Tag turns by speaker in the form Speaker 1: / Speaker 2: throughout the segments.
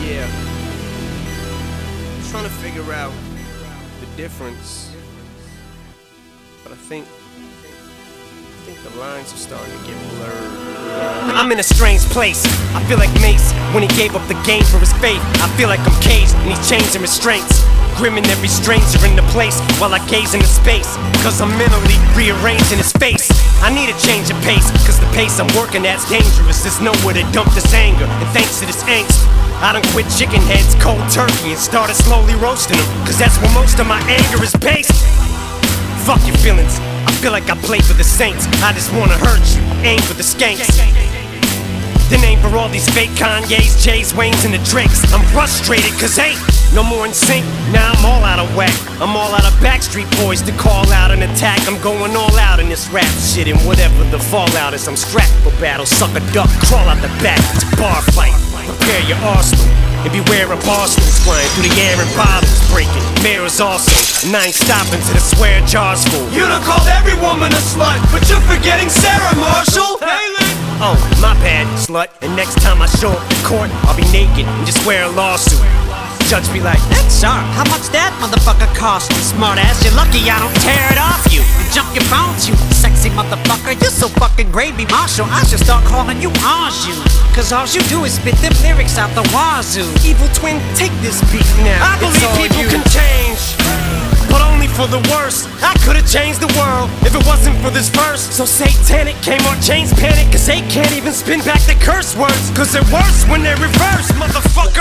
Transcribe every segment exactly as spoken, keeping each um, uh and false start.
Speaker 1: Yeah. I'm trying to figure out the difference. But I think I think the lines are starting to get blurred. I'm in a strange place. I feel like Mace when he gave up the game for his faith. I feel like I'm caged and he's changing restraints. Grim and every stranger in the place while I gaze into space. Cause I'm mentally rearranging his face. I need a change of pace, cause the pace I'm working at's dangerous. There's nowhere to dump this anger, and thanks to this angst I done quit chicken heads cold turkey and started slowly roasting them. Cause that's where most of my anger is based. Fuck your feelings, I feel like I play for the Saints. I just wanna hurt you, aim for the skanks. Then aim for all these fake Kanye's, Jays, Waynes, and the Drakes. I'm frustrated cause hey, no more in sync, now I'm all out of whack. I'm all out of Backstreet Boys to call out an attack. I'm going all out in this rap shit, and whatever the fallout is, I'm strapped for battle. Suck a duck, crawl out the back, it's a bar fight. Prepare your arsenal, and beware of arsenals flying through the air and bottles breaking. Mirrors also, and I ain't stopping till the swear jar's full.
Speaker 2: You done called every woman a slut, but you're forgetting Sarah Marshall.
Speaker 1: Oh, my bad, slut. And next time I show up to court, I'll be naked and just wear a lawsuit. Judge be like,
Speaker 3: that's sharp. How much that motherfucker cost you? Smart ass, you're lucky I don't tear it off you and jump your bones, you sexy motherfucker. You're so fucking gravy, Marshall. I should start calling you Anjou. Cause all you do is spit them lyrics out the wazoo.
Speaker 1: Evil twin, take this beat now.
Speaker 2: I believe people
Speaker 1: you. can change, but only for the worse. I could've changed the world if it wasn't for this verse. So satanic, Kmart chains panic, cause they can't even spin back the curse words. Cause they're worse when they're reversed, motherfucker.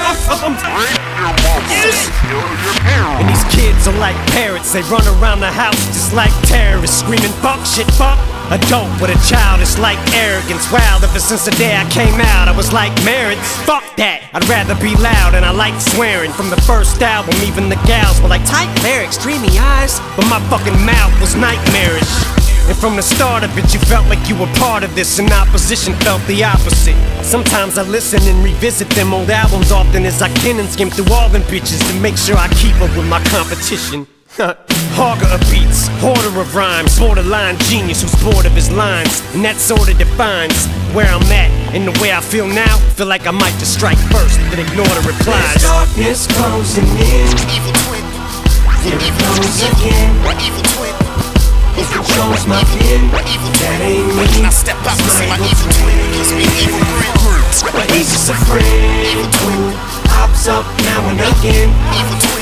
Speaker 1: And these kids are like parrots, they run around the house just like terrorists, screaming fuck shit, fuck. A dope with a child, it's like arrogance. Wow, ever since the day I came out, I was like merits. Fuck that, I'd rather be loud, and I like swearing. From the first album, even the gals were like tight lyrics, dreamy eyes, but my fucking mouth was nightmarish. And from the start of it, you felt like you were part of this, and opposition felt the opposite. Sometimes I listen and revisit them old albums often as I can and skim through all them bitches to make sure I keep up with my competition. Hogger of beats, hoarder of rhymes, borderline genius who's bored of his lines. And that sorta defines where I'm at. And the way I feel now, feel like I might just strike first, then ignore the replies.
Speaker 2: There's darkness closing in.
Speaker 4: Evil twin.
Speaker 2: Here it goes again.
Speaker 4: Evil twin.
Speaker 2: It controls my pen. That ain't me.
Speaker 4: When I step out and see my evil twin, it gives me evil grin.
Speaker 2: But he's just a friend who pops up now and again.
Speaker 4: Evil twin.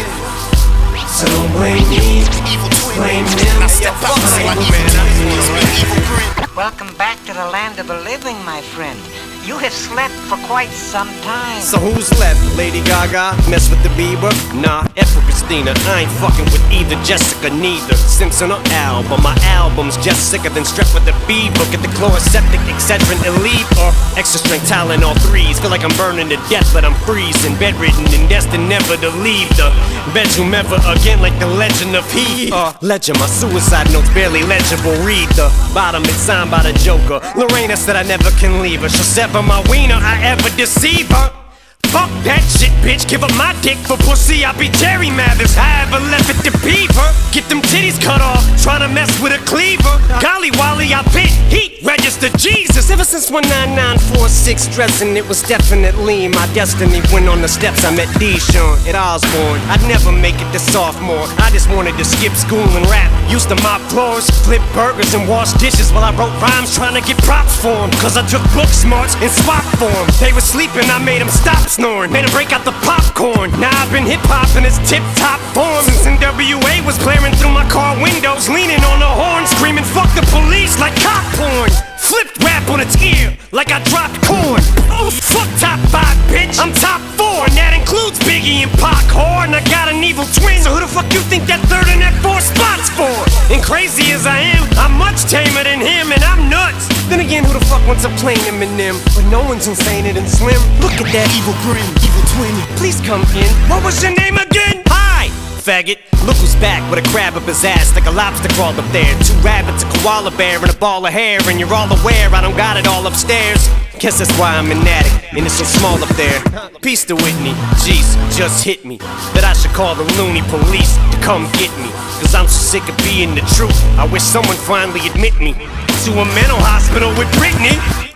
Speaker 2: So don't blame me,
Speaker 4: Evil twin.
Speaker 2: blame him.
Speaker 4: When I step out and see my evil twin, it gives me evil grin.
Speaker 3: Welcome back to the land of the living, my friend. You have slept for quite some time.
Speaker 1: So who's left? Lady Gaga? Mess with the Bieber? Nah, F with Christina. I ain't fucking with either Jessica, neither Simpson or Al. But my album's just sicker than strep with the fever. Get the chloroseptic, Excedrin, Elite, or extra strength Tylenol threes. Feel like I'm burning to death, but I'm freezing, bedridden and destined never to leave the bedroom ever again, like the legend of he. Uh, ledger, my suicide notes barely legible. Read the bottom, it's signed by the Joker. Lorena said I never can leave her. She'll sever my wiener, I ever deceive her. Fuck that shit, bitch, give up my dick for pussy, I'll be Jerry Mathers. I ever left it to Beaver. Get them titties cut off, tryna mess with a cleaver. Golly Wally, I bit heat, register Jesus. Ever since one nine nine four six dressing, it was definitely my destiny. When on the steps I met Deshaun at Osborne. I'd never make it to sophomore, I just wanted to skip school and rap. Used to mop floors, flip burgers and wash dishes while I wrote rhymes trying to get props for them. Cause I took book smarts and swap for them. They were sleeping, I made them stop snoring, made them break out the popcorn. Now I've been hip-hop in its tip-top form since N W A was blaring through my car windows, leaning on the horn, screaming fuck the police like cop porn. Flipped rap on its ear like I dropped corn. Oh, fuck top five, bitch, I'm top four, and that includes Biggie and Pac, whore. And I got an evil twin, so who the fuck you think that third and that fourth spot's for? And crazy as I am, I'm much tamer than him, and I'm nuts. Then again, who the fuck wants a plain Eminem? But no one's insane and slim. Look at that evil grin, evil twin. Please come in. What was your name again? Hi, faggot. Look who's back with a crab up his ass like a lobster crawled up there. Two rabbits, a koala bear, and a ball of hair. And you're all aware I don't got it all upstairs. Guess that's why I'm an addict, and it's so small up there. Peace to Whitney, jeez, just hit me that I should call the loony police to come get me. Cause I'm so sick of being the truth, I wish someone finally admit me to a mental hospital with Britney. Oh!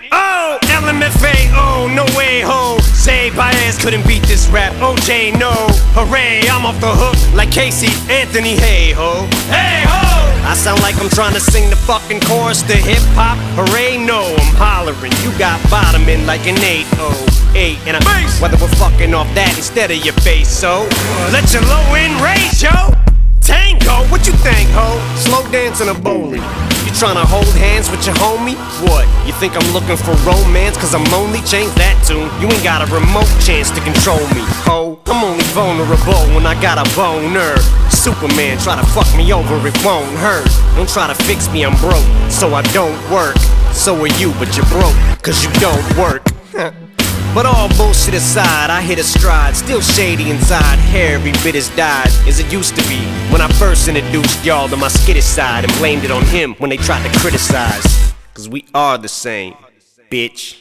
Speaker 1: oh, L M F A O, no way ho. Zay Baez couldn't beat this rap, O J no. Hooray, I'm off the hook like Casey Anthony, hey ho. Hey ho! I sound like I'm trying to sing the fucking chorus to hip hop. Hooray, no, I'm hollering. You got bottoming like an eight oh eight. And I bass. Whether we're fucking off that instead of your face, so let your low end raise, yo. Tango, what you think, ho? Slow dance in a bowling. You tryna hold hands with your homie? What? You think I'm looking for romance? Cause I'm lonely? Change that tune. You ain't got a remote chance to control me, ho. I'm only vulnerable when I got a boner. Superman try to fuck me over, it won't hurt. Don't try to fix me, I'm broke, so I don't work. So are you, but you're broke, cause you don't work. But all bullshit aside, I hit a stride. Still shady inside, hair every bit as dyed as it used to be when I first introduced y'all to my skittish side and blamed it on him when they tried to criticize. Cause we are the same, bitch.